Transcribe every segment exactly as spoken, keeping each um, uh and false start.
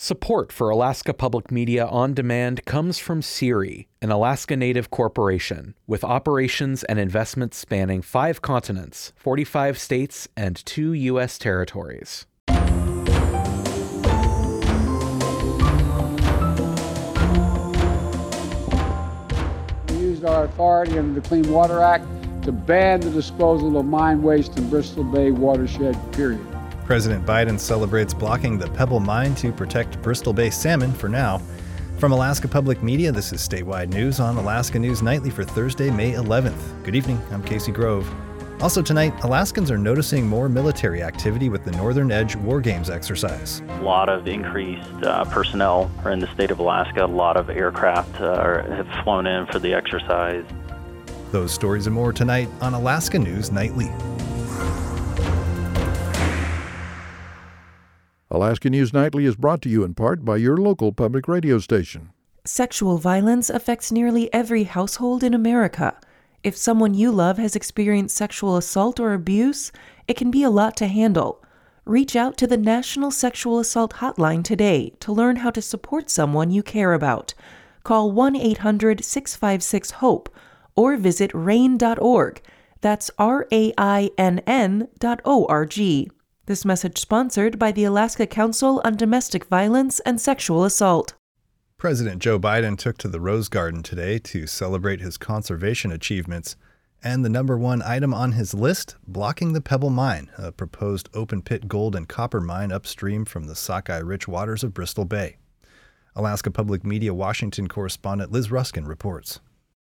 Support for Alaska Public Media on Demand comes from SERI, an Alaska Native corporation with operations and investments spanning five continents, forty-five states, and two U S territories. We used our authority under the Clean Water Act to ban the disposal of mine waste in Bristol Bay watershed, period. President Biden celebrates blocking the Pebble Mine to protect Bristol Bay salmon for now. From Alaska Public Media, this is Statewide News on Alaska News Nightly for Thursday, May eleventh. Good evening, I'm Casey Grove. Also tonight, Alaskans are noticing more military activity with the Northern Edge War Games exercise. A lot of increased uh, personnel are in the state of Alaska. A lot of aircraft uh, are, have flown in for the exercise. Those stories and more tonight on Alaska News Nightly. Alaska News Nightly is brought to you in part by your local public radio station. Sexual violence affects nearly every household in America. If someone you love has experienced sexual assault or abuse, it can be a lot to handle. Reach out to the National Sexual Assault Hotline today to learn how to support someone you care about. Call one eight hundred six five six HOPE or visit rain dot org. That's R A I N N dot O R G. This message sponsored by the Alaska Council on Domestic Violence and Sexual Assault. President Joe Biden took to the Rose Garden today to celebrate his conservation achievements, and the number one item on his list, blocking the Pebble Mine, a proposed open-pit gold and copper mine upstream from the sockeye-rich waters of Bristol Bay. Alaska Public Media Washington correspondent Liz Ruskin reports.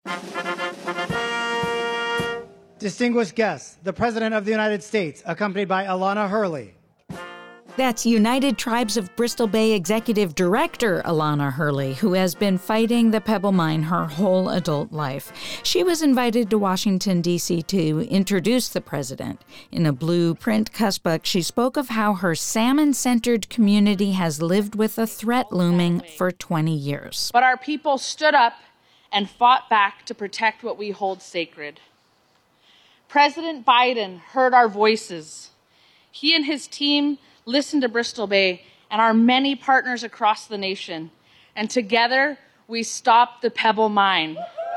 Distinguished guests, the President of the United States, accompanied by Alana Hurley. That's United Tribes of Bristol Bay Executive Director Alana Hurley, who has been fighting the Pebble Mine her whole adult life. She was invited to Washington, D C to introduce the president. In a blue print cussbook, she spoke of how her salmon-centered community has lived with a threat looming for twenty years. But our people stood up and fought back to protect what we hold sacred. President Biden heard our voices. He and his team listened to Bristol Bay and our many partners across the nation. And together, we stopped the Pebble Mine.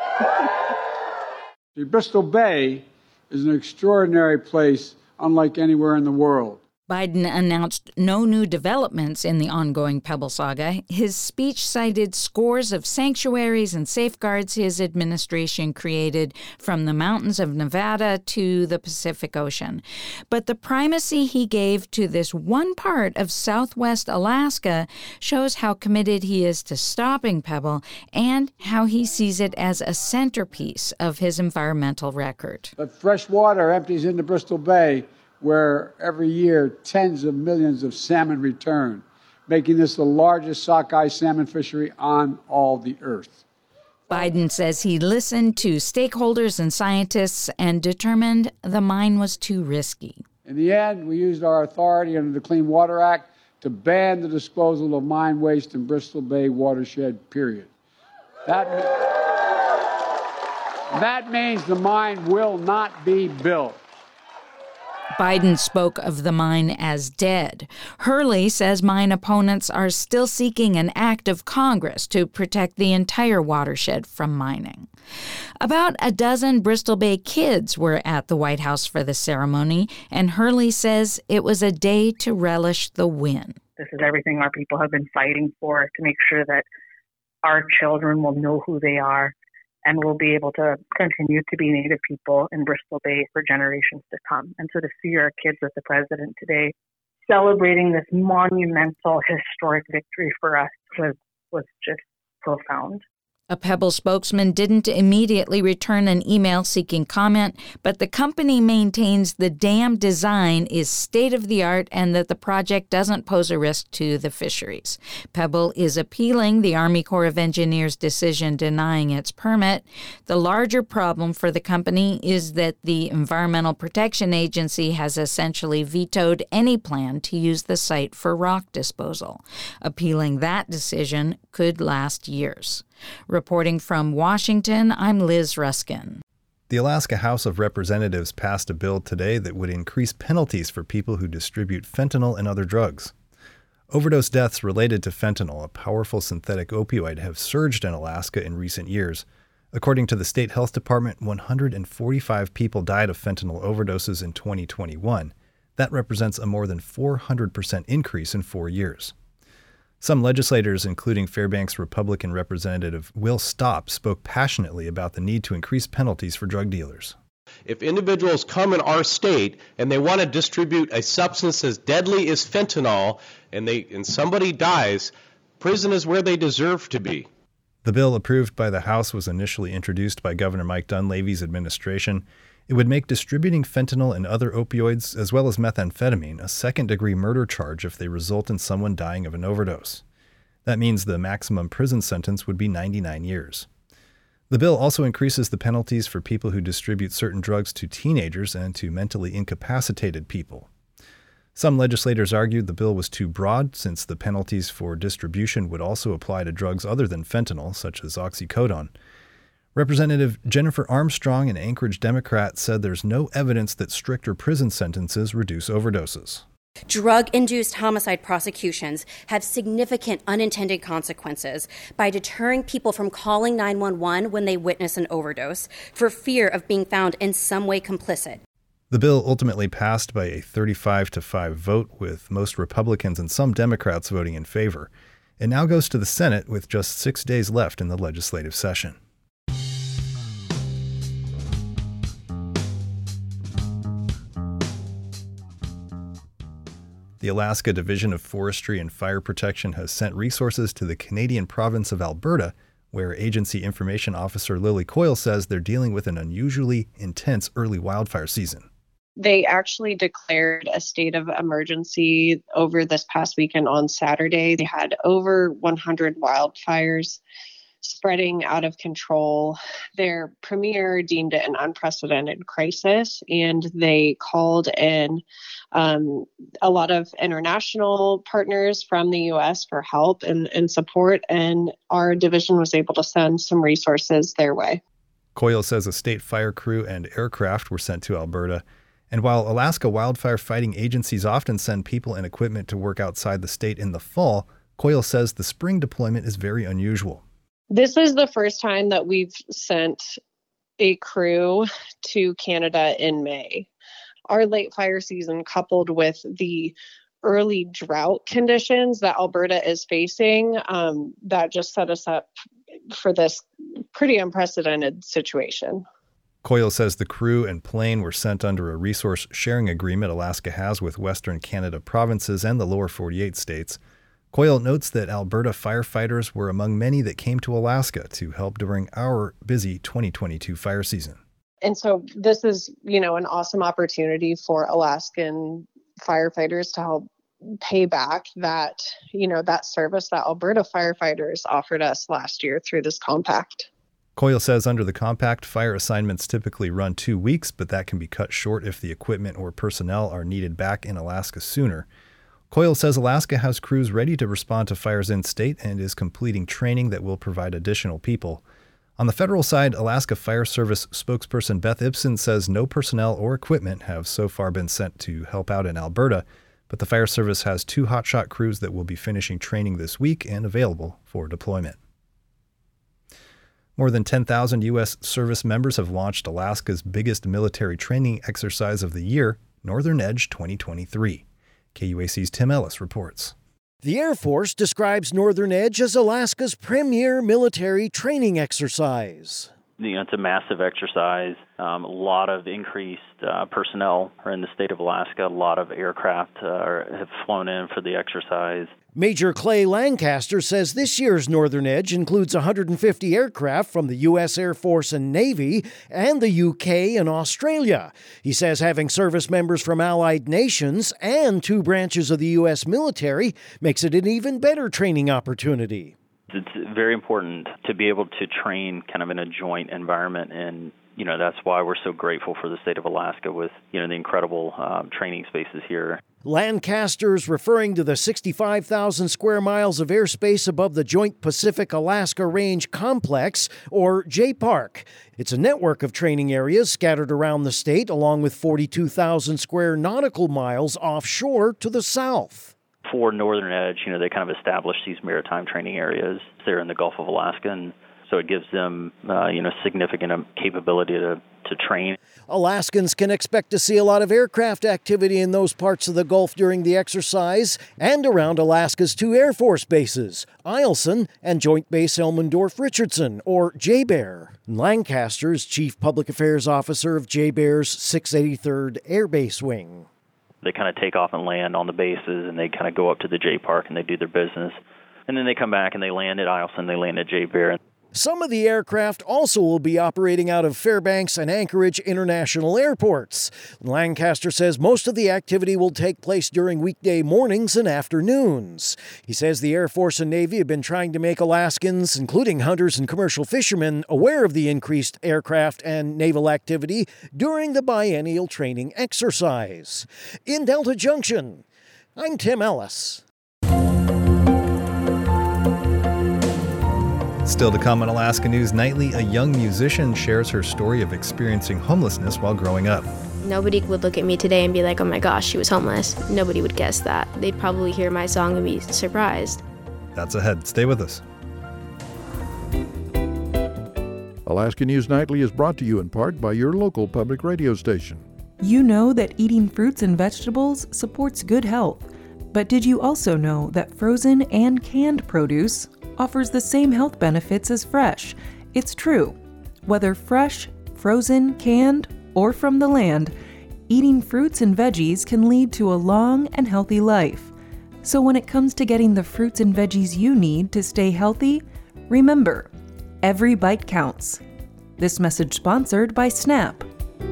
The Bristol Bay is an extraordinary place, unlike anywhere in the world. Biden announced no new developments in the ongoing Pebble saga. His speech cited scores of sanctuaries and safeguards his administration created, from the mountains of Nevada to the Pacific Ocean. But the primacy he gave to this one part of southwest Alaska shows how committed he is to stopping Pebble and how he sees it as a centerpiece of his environmental record. But fresh water empties into Bristol Bay, where every year tens of millions of salmon return, making this the largest sockeye salmon fishery on all the earth. Biden says he listened to stakeholders and scientists and determined the mine was too risky. In the end, we used our authority under the Clean Water Act to ban the disposal of mine waste in Bristol Bay watershed, period. That, that means the mine will not be built. Biden spoke of the mine as dead. Hurley says mine opponents are still seeking an act of Congress to protect the entire watershed from mining. About a dozen Bristol Bay kids were at the White House for the ceremony, and Hurley says it was a day to relish the win. This is everything our people have been fighting for, to make sure that our children will know who they are and will be able to continue to be Native people in Bristol Bay for generations to come. And so to see our kids with the president today celebrating this monumental, historic victory for us was, was just profound. A Pebble spokesman didn't immediately return an email seeking comment, but the company maintains the dam design is state-of-the-art and that the project doesn't pose a risk to the fisheries. Pebble is appealing the Army Corps of Engineers' decision denying its permit. The larger problem for the company is that the Environmental Protection Agency has essentially vetoed any plan to use the site for rock disposal. Appealing that decision could last years. Reporting from Washington, I'm Liz Ruskin. The Alaska House of Representatives passed a bill today that would increase penalties for people who distribute fentanyl and other drugs. Overdose deaths related to fentanyl, a powerful synthetic opioid, have surged in Alaska in recent years. According to the state health department, one hundred forty-five people died of fentanyl overdoses in twenty twenty-one. That represents a more than four hundred percent increase in four years. Some legislators, including Fairbanks Republican Representative Will Stopp, spoke passionately about the need to increase penalties for drug dealers. If individuals come in our state and they want to distribute a substance as deadly as fentanyl and they and somebody dies, prison is where they deserve to be. The bill approved by the House was initially introduced by Governor Mike Dunleavy's administration. It would make distributing fentanyl and other opioids, as well as methamphetamine, a second-degree murder charge if they result in someone dying of an overdose. That means the maximum prison sentence would be ninety-nine years. The bill also increases the penalties for people who distribute certain drugs to teenagers and to mentally incapacitated people. Some legislators argued the bill was too broad, since the penalties for distribution would also apply to drugs other than fentanyl, such as oxycodone. Representative Jennifer Armstrong, an Anchorage Democrat, said there's no evidence that stricter prison sentences reduce overdoses. Drug-induced homicide prosecutions have significant unintended consequences by deterring people from calling nine one one when they witness an overdose for fear of being found in some way complicit. The bill ultimately passed by a thirty-five to five vote, with most Republicans and some Democrats voting in favor. It now goes to the Senate with just six days left in the legislative session. The Alaska Division of Forestry and Fire Protection has sent resources to the Canadian province of Alberta, where Agency Information Officer Lily Coyle says they're dealing with an unusually intense early wildfire season. They actually declared a state of emergency over this past weekend on Saturday. They had over one hundred wildfires spreading out of control. Their premier deemed it an unprecedented crisis, and they called in um, a lot of international partners from the U S for help and, and support, and our division was able to send some resources their way. Coyle says a state fire crew and aircraft were sent to Alberta. And while Alaska wildfire fighting agencies often send people and equipment to work outside the state in the fall, Coyle says the spring deployment is very unusual. This is the first time that we've sent a crew to Canada in May. Our late fire season, coupled with the early drought conditions that Alberta is facing, um, that just set us up for this pretty unprecedented situation. Coyle says the crew and plane were sent under a resource sharing agreement Alaska has with Western Canada provinces and the lower forty-eight states. Coyle notes that Alberta firefighters were among many that came to Alaska to help during our busy twenty twenty-two fire season. And so this is, you know, an awesome opportunity for Alaskan firefighters to help pay back that, you know, that service that Alberta firefighters offered us last year through this compact. Coyle says under the compact, fire assignments typically run two weeks, but that can be cut short if the equipment or personnel are needed back in Alaska sooner. Coyle says Alaska has crews ready to respond to fires in state and is completing training that will provide additional people. On the federal side, Alaska Fire Service spokesperson Beth Ibsen says no personnel or equipment have so far been sent to help out in Alberta, but the Fire Service has two hotshot crews that will be finishing training this week and available for deployment. More than ten thousand U S service members have launched Alaska's biggest military training exercise of the year, Northern Edge twenty twenty-three. K U A C's Tim Ellis reports. The Air Force describes Northern Edge as Alaska's premier military training exercise. You know, it's a massive exercise. Um, a lot of increased uh, personnel are in the state of Alaska. A lot of aircraft uh, are, have flown in for the exercise. Major Clay Lancaster says this year's Northern Edge includes one hundred fifty aircraft from the U S Air Force and Navy and the U K and Australia. He says having service members from allied nations and two branches of the U S military makes it an even better training opportunity. It's very important to be able to train kind of in a joint environment, and you know that's why we're so grateful for the state of Alaska with you know the incredible um, training spaces here. Lancaster's referring to the sixty-five thousand square miles of airspace above the Joint Pacific-Alaska Range Complex, or J PARC. It's a network of training areas scattered around the state, along with forty-two thousand square nautical miles offshore to the south. for Northern Edge, you know, they kind of established these maritime training areas there in the Gulf of Alaska, and so it gives them, uh, you know, significant capability to, to train. Alaskans can expect to see a lot of aircraft activity in those parts of the Gulf during the exercise and around Alaska's two Air Force bases, Eielson and Joint Base Elmendorf-Richardson, or J BEAR. Lancaster's Chief Public Affairs Officer of J BEAR's six eighty-third Air Base Wing. They kind of take off and land on the bases, and they kind of go up to the J Park and they do their business. And then they come back and they land at Eielson, they land at J BEAR. Some of the aircraft also will be operating out of Fairbanks and Anchorage International Airports. Lancaster says most of the activity will take place during weekday mornings and afternoons. He says the Air Force and Navy have been trying to make Alaskans, including hunters and commercial fishermen, aware of the increased aircraft and naval activity during the biennial training exercise. In Delta Junction, I'm Tim Ellis. Still to come on Alaska News Nightly, a young musician shares her story of experiencing homelessness while growing up. Nobody would look at me today and be like, oh my gosh, she was homeless. Nobody would guess that. They'd probably hear my song and be surprised. That's ahead. Stay with us. Alaska News Nightly is brought to you in part by your local public radio station. You know that eating fruits and vegetables supports good health. But did you also know that frozen and canned produce offers the same health benefits as fresh? It's true. Whether fresh, frozen, canned, or from the land, eating fruits and veggies can lead to a long and healthy life. So when it comes to getting the fruits and veggies you need to stay healthy, remember, every bite counts. This message sponsored by Snap.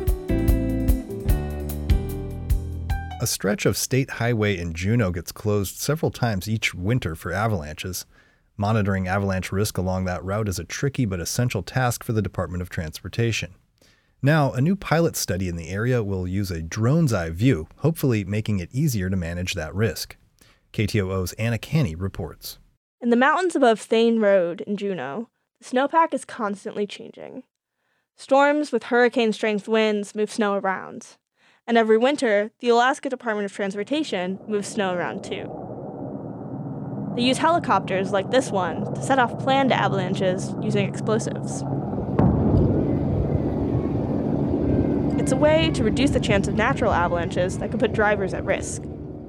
A stretch of state highway in Juneau gets closed several times each winter for avalanches. Monitoring avalanche risk along that route is a tricky but essential task for the Department of Transportation. Now, a new pilot study in the area will use a drone's eye view, hopefully making it easier to manage that risk. K T O O's Anna Canny reports. In the mountains above Thane Road in Juneau, the snowpack is constantly changing. Storms with hurricane-strength winds move snow around. And every winter, the Alaska Department of Transportation moves snow around too. They use helicopters like this one to set off planned avalanches using explosives. It's a way to reduce the chance of natural avalanches that could put drivers at risk.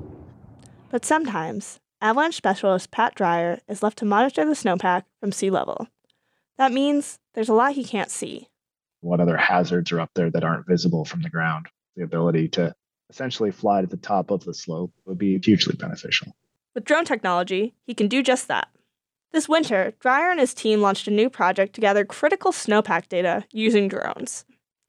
But sometimes, avalanche specialist Pat Dreyer is left to monitor the snowpack from sea level. That means there's a lot he can't see. What other hazards are up there that aren't visible from the ground? The ability to essentially fly to the top of the slope would be hugely beneficial. With drone technology, he can do just that. This winter, Dreyer and his team launched a new project to gather critical snowpack data using drones.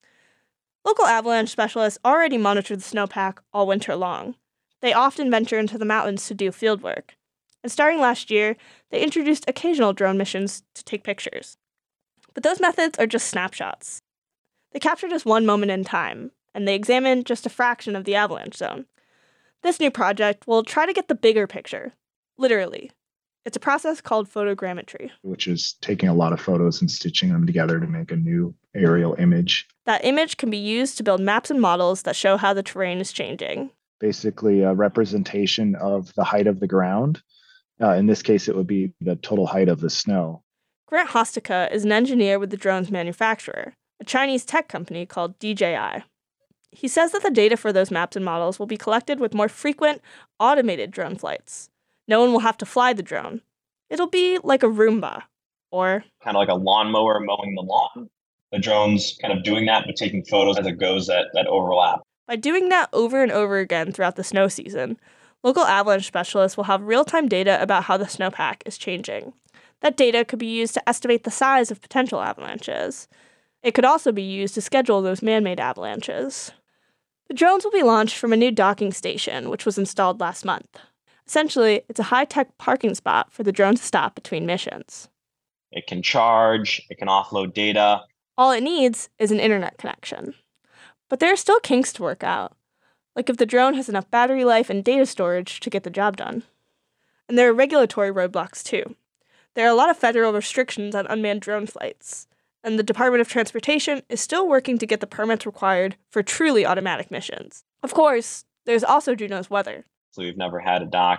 Local avalanche specialists already monitor the snowpack all winter long. They often venture into the mountains to do fieldwork. And starting last year, they introduced occasional drone missions to take pictures. But those methods are just snapshots. They capture just one moment in time, and they examine just a fraction of the avalanche zone. This new project will try to get the bigger picture, literally. It's a process called photogrammetry, which is taking a lot of photos and stitching them together to make a new aerial image. That image can be used to build maps and models that show how the terrain is changing. Basically, a representation of the height of the ground. Uh, in this case, it would be the total height of the snow. Grant Hostica is an engineer with the drone's manufacturer, a Chinese tech company called D J I. He says that the data for those maps and models will be collected with more frequent, automated drone flights. No one will have to fly the drone. It'll be like a Roomba, or kind of like a lawnmower mowing the lawn. The drone's kind of doing that, but taking photos as it goes that, that overlap. By doing that over and over again throughout the snow season, local avalanche specialists will have real-time data about how the snowpack is changing. That data could be used to estimate the size of potential avalanches. It could also be used to schedule those man-made avalanches. The drones will be launched from a new docking station, which was installed last month. Essentially, it's a high-tech parking spot for the drone to stop between missions. It can charge, it can offload data. All it needs is an internet connection. But there are still kinks to work out, like if the drone has enough battery life and data storage to get the job done. And there are regulatory roadblocks, too. There are a lot of federal restrictions on unmanned drone flights, and the Department of Transportation is still working to get the permits required for truly automatic missions. Of course, there's also Juneau's weather. So we've never had a dock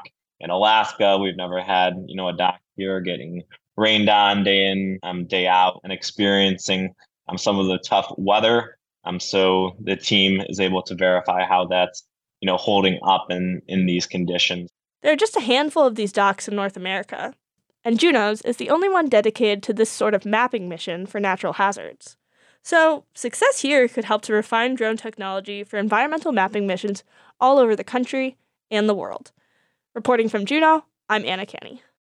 in Alaska. We've never had, you know, a dock here getting rained on day in, um, day out, and experiencing um, some of the tough weather. Um, so the team is able to verify how that's, you know, holding up in, in these conditions. There are just a handful of these docks in North America, and Juneau's is the only one dedicated to this sort of mapping mission for natural hazards. So success here could help to refine drone technology for environmental mapping missions all over the country and the world. Reporting from Juneau, I'm Anna Canny.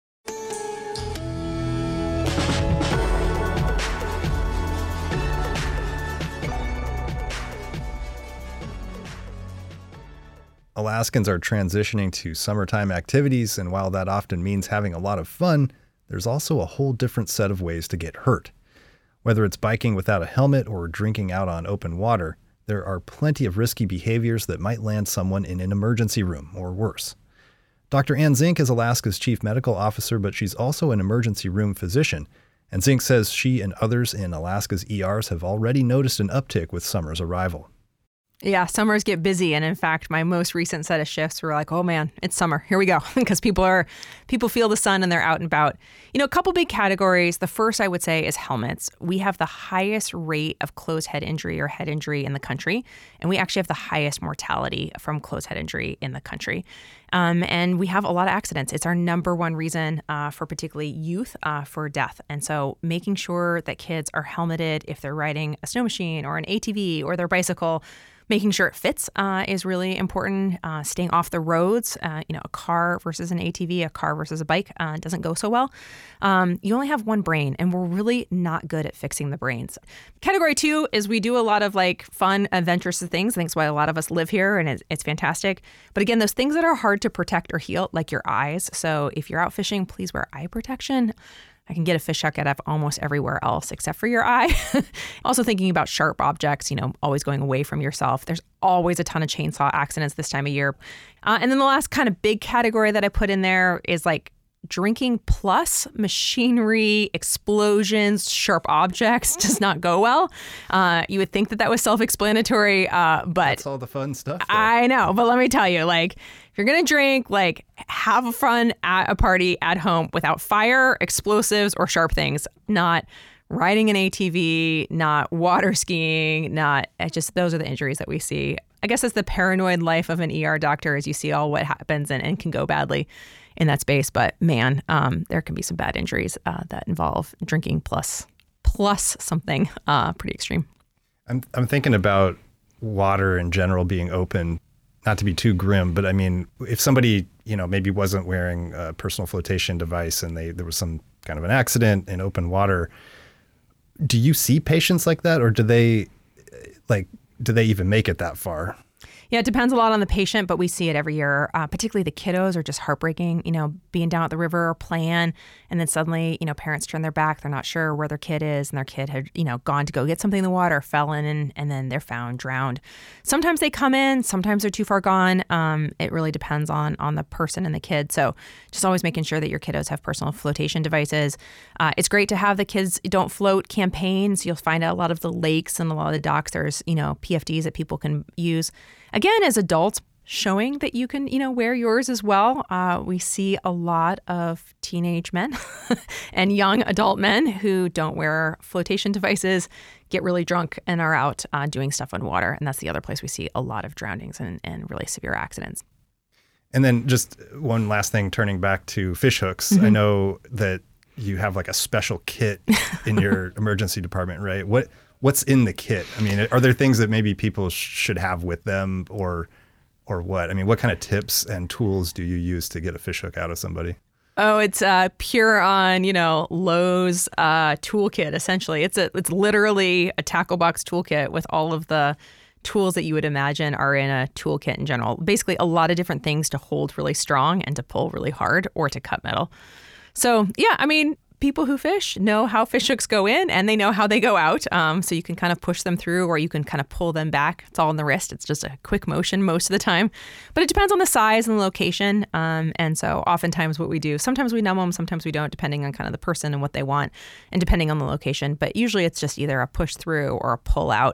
Alaskans are transitioning to summertime activities, and while that often means having a lot of fun, there's also a whole different set of ways to get hurt. Whether it's biking without a helmet or drinking out on open water, there are plenty of risky behaviors that might land someone in an emergency room or worse. Doctor Ann Zink is Alaska's chief medical officer, but she's also an emergency room physician, and Zink says she and others in Alaska's E Rs have already noticed an uptick with summer's arrival. Yeah, summers get busy, and in fact, my most recent set of shifts were like, oh man, it's summer. Here we go, because people are people feel the sun and they're out and about. You know, a couple big categories. The first I would say is helmets. We have the highest rate of closed head injury or head injury in the country, and we actually have the highest mortality from closed head injury in the country. Um, and we have a lot of accidents. It's our number one reason uh, for particularly youth uh, for death. And so making sure that kids are helmeted if they're riding a snow machine or an A T V or their bicycle, making sure it fits uh, is really important. Uh, staying off the roads, uh, you know, a car versus an A T V, a car versus a bike uh, doesn't go so well. Um, you only have one brain, and we're really not good at fixing the brains. Category two is we do a lot of like fun, adventurous things. I think it's why a lot of us live here, and it's, it's fantastic. But again, those things that are hard to protect or heal, like your eyes. So if you're out fishing, please wear eye protection. I can get a fish hook out of almost everywhere else except for your eye. Also thinking about sharp objects, you know, always going away from yourself. There's always a ton of chainsaw accidents this time of year. Uh, and then the last kind of big category that I put in there is like drinking plus machinery, explosions, sharp objects does not go well. Uh, you would think that that was self-explanatory, uh, but that's all the fun stuff, though. I know, but let me tell you, like, if you're going to drink, like, have fun at a party at home without fire, explosives, or sharp things, not riding an A T V, not water skiing, not it just those are the injuries that we see. I guess it's the paranoid life of an E R doctor as you see all what happens and, and can go badly in that space. But man, um, there can be some bad injuries uh, that involve drinking plus plus something uh, pretty extreme. I'm I'm thinking about water in general being open. Not to be too grim, but I mean, if somebody, you know, maybe wasn't wearing a personal flotation device and they there was some kind of an accident in open water, do you see patients like that, or do they like do they even make it that far? Yeah, it depends a lot on the patient, but we see it every year. Uh, particularly the kiddos are just heartbreaking, you know, being down at the river or playing, and then suddenly, you know, parents turn their back. They're not sure where their kid is, and their kid had, you know, gone to go get something in the water, fell in, and, and then they're found drowned. Sometimes they come in, sometimes they're too far gone. Um, it really depends on on the person and the kid. So just always making sure that your kiddos have personal flotation devices. Uh, it's great to have the Kids Don't Float campaigns. You'll find out a lot of the lakes and a lot of the docks, there's, you know, P F Ds that people can use. Again, as adults, showing that you can, you know, wear yours as well. Uh, we see a lot of teenage men and young adult men who don't wear flotation devices, get really drunk, and are out uh, doing stuff on water. And that's the other place we see a lot of drownings and, and really severe accidents. And then just one last thing, turning back to fish hooks. Mm-hmm. I know that you have like a special kit in your emergency department, right? What What's in the kit? I mean, are there things that maybe people should have with them, or or what? I mean, what kind of tips and tools do you use to get a fish hook out of somebody? Oh, it's uh, pure on, you know, Lowe's uh, toolkit, essentially. It's a, it's literally a tackle box toolkit with all of the tools that you would imagine are in a toolkit in general. Basically, a lot of different things to hold really strong and to pull really hard or to cut metal. So, yeah, I mean, people who fish know how fish hooks go in and they know how they go out. Um, so you can kind of push them through or you can kind of pull them back. It's all in the wrist. It's just a quick motion most of the time. But it depends on the size and the location. Um, and so oftentimes what we do, sometimes we numb them, sometimes we don't, depending on kind of the person and what they want and depending on the location. But usually it's just either a push through or a pull out.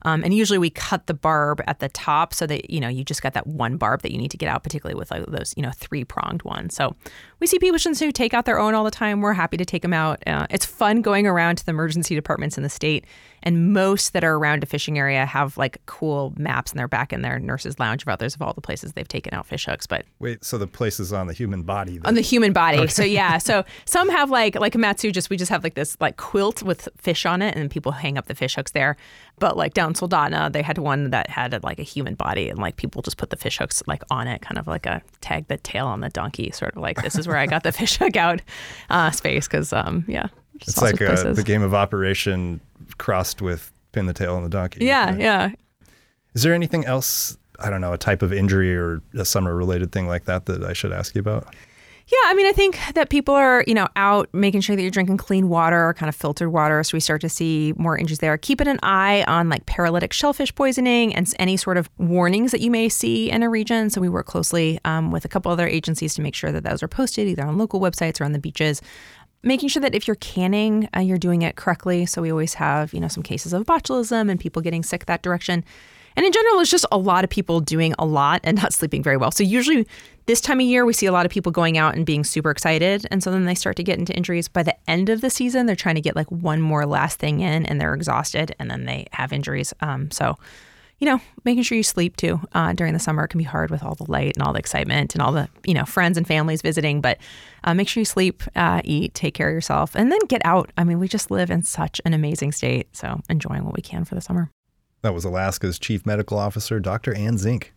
Um, and usually we cut the barb at the top so that, you know, you just got that one barb that you need to get out, particularly with like those, you know, three-pronged ones. So we see people who take out their own all the time. We're happy to take them out. Uh, it's fun going around to the emergency departments in the state. And most that are around a fishing area have like cool maps in their back in their nurse's lounge of others of all the places they've taken out fish hooks. But wait, so the places on the human body? That... On the human body. Okay. So yeah, so some have like, like Matsu, just we just have like this like quilt with fish on it and people hang up the fish hooks there. But like down Soldotna, they had one that had like a human body and like people just put the fish hooks like on it, kind of like a tag the tail on the donkey, sort of like this is where I got the fish hook out uh, space because um yeah. It's like uh, the game of Operation crossed with Pin the Tail on the Donkey. Yeah, right? yeah. Is there anything else, I don't know, a type of injury or a summer-related thing like that that I should ask you about? Yeah, I mean, I think that people are, you know, out making sure that you're drinking clean water, kind of filtered water. So we start to see more injuries there. Keeping an eye on like paralytic shellfish poisoning and any sort of warnings that you may see in a region. So we work closely um, with a couple other agencies to make sure that those are posted either on local websites or on the beaches. Making sure that if you're canning, uh, you're doing it correctly. So we always have, you know, some cases of botulism and people getting sick that direction. And in general, it's just a lot of people doing a lot and not sleeping very well. So usually this time of year, we see a lot of people going out and being super excited. And so then they start to get into injuries. By the end of the season, they're trying to get like one more last thing in and they're exhausted and then they have injuries. Um, so, you know, making sure you sleep too uh, during the summer can be hard with all the light and all the excitement and all the, you know, friends and families visiting. But uh, make sure you sleep, uh, eat, take care of yourself, and then get out. I mean, we just live in such an amazing state. So enjoying what we can for the summer. That was Alaska's Chief Medical Officer, Doctor Ann Zink.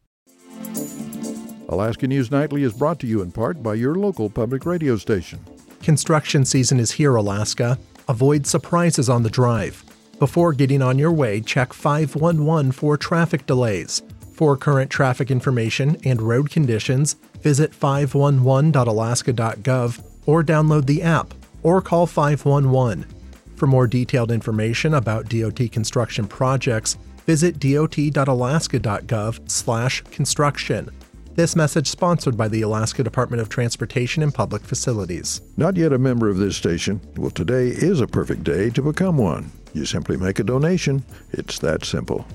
Alaska News Nightly is brought to you in part by your local public radio station. Construction season is here, Alaska. Avoid surprises on the drive. Before getting on your way, check five one one for traffic delays. For current traffic information and road conditions, visit five one one dot alaska dot gov or download the app or call five one one. For more detailed information about D O T construction projects, visit dot dot alaska dot gov slash construction. This message sponsored by the Alaska Department of Transportation and Public Facilities. Not yet a member of this station? Well, today is a perfect day to become one. You simply make a donation. It's that simple.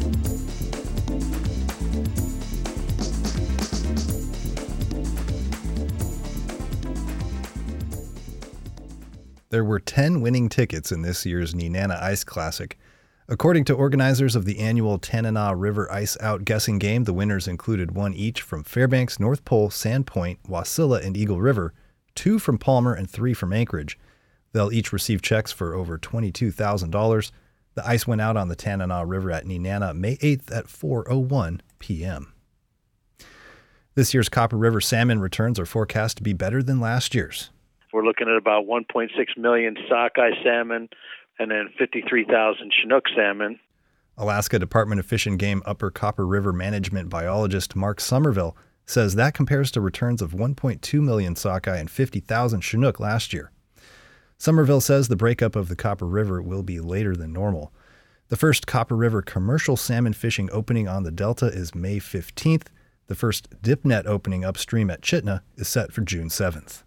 There were ten winning tickets in this year's Nenana Ice Classic. According to organizers of the annual Tanana River Ice Out guessing game, the winners included one each from Fairbanks, North Pole, Sandpoint, Wasilla, and Eagle River, two from Palmer, and three from Anchorage. They'll each receive checks for over twenty-two thousand dollars. The ice went out on the Tanana River at Nenana May eighth at four oh one p.m. This year's Copper River salmon returns are forecast to be better than last year's. We're looking at about one point six million sockeye salmon and then fifty-three thousand Chinook salmon. Alaska Department of Fish and Game Upper Copper River management biologist Mark Somerville says that compares to returns of one point two million sockeye and fifty thousand Chinook last year. Somerville says the breakup of the Copper River will be later than normal. The first Copper River commercial salmon fishing opening on the Delta is May fifteenth. The first dip net opening upstream at Chitna is set for June seventh.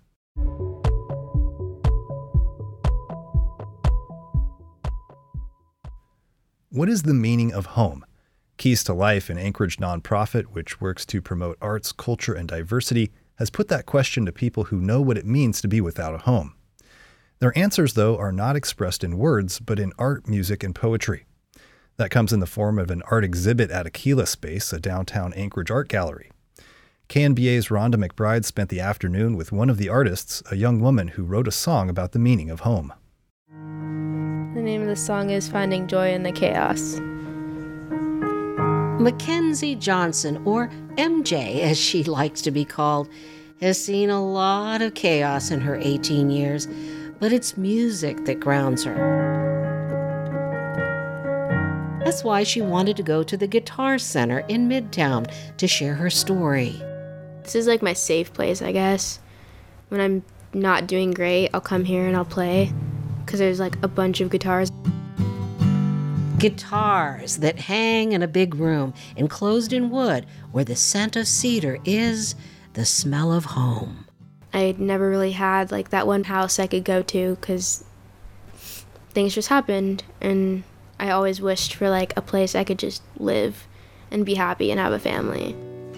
What is the meaning of home? Keys to Life, an Anchorage nonprofit which works to promote arts, culture, and diversity, has put that question to people who know what it means to be without a home. Their answers, though, are not expressed in words, but in art, music, and poetry. That comes in the form of an art exhibit at Aquila Space, a downtown Anchorage art gallery. K N B A's Rhonda McBride spent the afternoon with one of the artists, a young woman who wrote a song about the meaning of home. The name of the song is Finding Joy in the Chaos. Mackenzie Johnson, or M J as she likes to be called, has seen a lot of chaos in her eighteen years, but it's music that grounds her. That's why she wanted to go to the Guitar Center in Midtown to share her story. This is like my safe place, I guess. When I'm not doing great, I'll come here and I'll play, because there's like a bunch of guitars. Guitars that hang in a big room enclosed in wood where the scent of cedar is the smell of home. I never really had like that one house I could go to because things just happened and I always wished for like a place I could just live and be happy and have a family.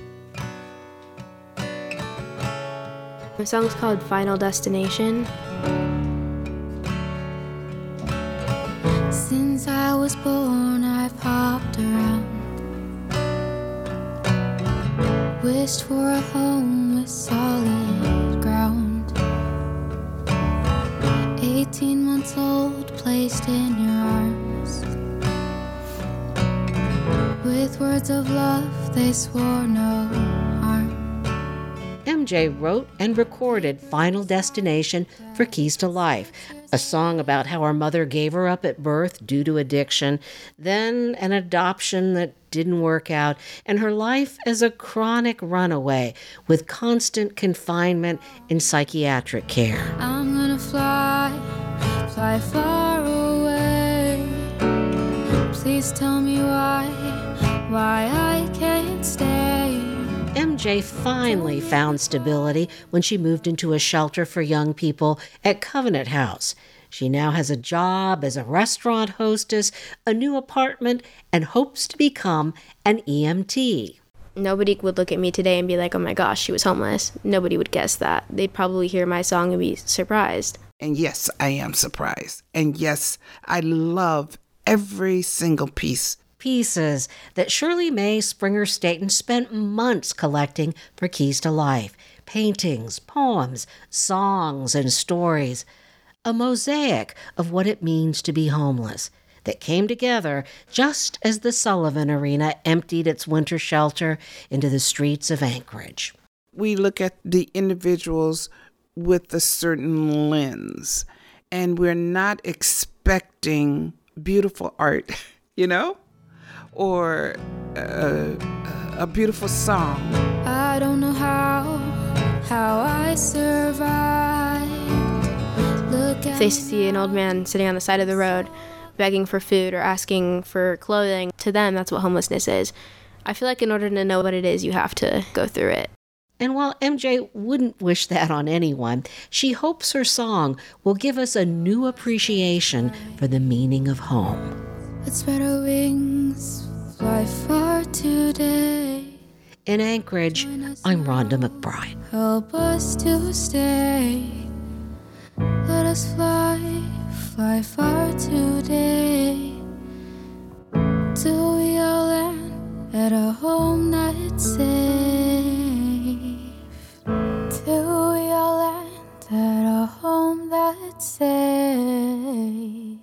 The song's called Final Destination. Since I was born, I've hopped around, wished for a home with solid ground. Eighteen months old, placed in your arms, with words of love they swore no harm. M J wrote and recorded Final Destination for Keys to Life, a song about how her mother gave her up at birth due to addiction, then an adoption that didn't work out, and her life as a chronic runaway with constant confinement in psychiatric care. I'm gonna fly, fly far away. Please tell me why, why I can't stay. M J finally found stability when she moved into a shelter for young people at Covenant House. She now has a job as a restaurant hostess, a new apartment, and hopes to become an E M T. Nobody would look at me today and be like, oh my gosh, she was homeless. Nobody would guess that. They'd probably hear my song and be surprised. And yes, I am surprised. And yes, I love every single piece. Pieces that Shirley Mae Springer Staton spent months collecting for Keys to Life. Paintings, poems, songs, and stories. A mosaic of what it means to be homeless that came together just as the Sullivan Arena emptied its winter shelter into the streets of Anchorage. We look at the individuals with a certain lens, and we're not expecting beautiful art, you know? Or uh, a beautiful song. I don't know how, how I survived. Look if they see an old man sitting on the side of the road begging for food or asking for clothing, to them that's what homelessness is. I feel like in order to know what it is, you have to go through it. And while M J wouldn't wish that on anyone, she hopes her song will give us a new appreciation for the meaning of home. Let's spread our wings, fly far today. In Anchorage, I'm Rhonda McBride. Help us to stay. Let us fly, fly far today. Till we all land at a home that's safe. Till we all land at a home that's safe.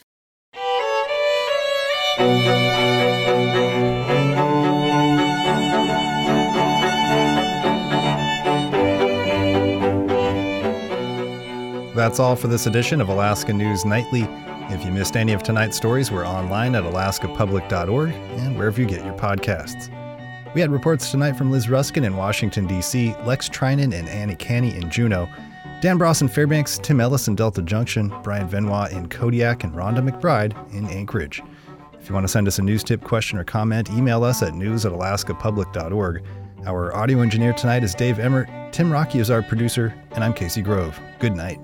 That's all for this edition of Alaska News Nightly. If you missed any of tonight's stories, we're online at alaska public dot org and wherever you get your podcasts. We had reports tonight from Liz Ruskin in Washington, D C, Lex Trinan and Annie Canny in Juneau, Dan Bross in Fairbanks, Tim Ellis in Delta Junction, Brian Venois in Kodiak, and Rhonda McBride in Anchorage. If you want to send us a news tip, question, or comment, email us at news at alaska public dot org. Our audio engineer tonight is Dave Emmert, Tim Rocky is our producer, and I'm Casey Grove. Good night.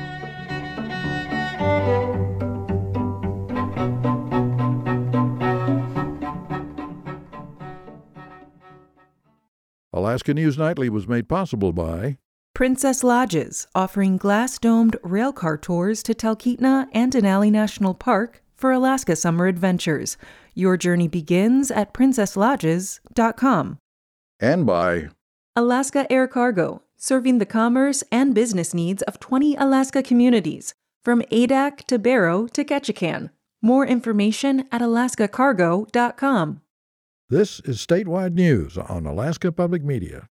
Alaska News Nightly was made possible by Princess Lodges, offering glass-domed railcar tours to Talkeetna and Denali National Park for Alaska summer adventures. Your journey begins at princess lodges dot com. And by Alaska Air Cargo, serving the commerce and business needs of twenty Alaska communities, from Adak to Barrow to Ketchikan. More information at alaska cargo dot com. This is Statewide News on Alaska Public Media.